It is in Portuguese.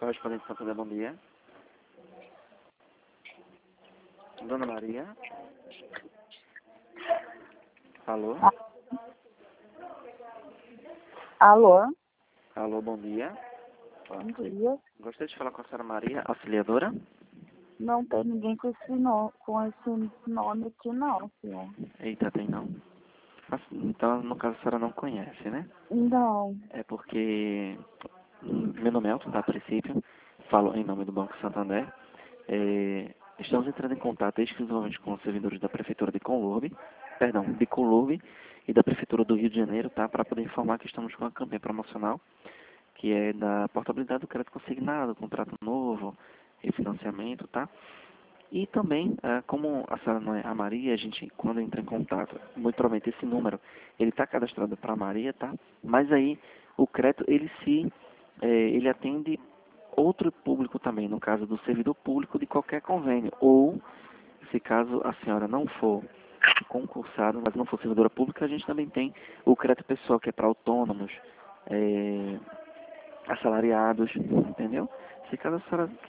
Correspondente Santander, bom dia. Dona Maria? Alô? Alô, Alô, bom dia. bom dia. Gostaria de falar com a senhora Maria, auxiliadora? Não tem ninguém com esse nome aqui não, senhor. Eita, tem não. Então, no caso, a senhora não conhece, né? Não. É porque meu nome é Elton, tá? A princípio, falo em nome do Banco Santander. Estamos entrando em contato exclusivamente com os servidores da Prefeitura de Colurbe e da Prefeitura do Rio de Janeiro, tá? Para poder informar que estamos com uma campanha promocional, que é da portabilidade do crédito consignado, contrato novo, refinanciamento, tá? E também, como a senhora não é a Maria, a gente, quando entra em contato, muito provavelmente esse número, ele está cadastrado para a Maria, tá? Mas aí, o crédito, ele atende outro público também, no caso do servidor público de qualquer convênio. Ou, se caso a senhora não for concursada, mas não for servidora pública, a gente também tem o crédito pessoal, que é para autônomos, assalariados, entendeu? Se caso a senhora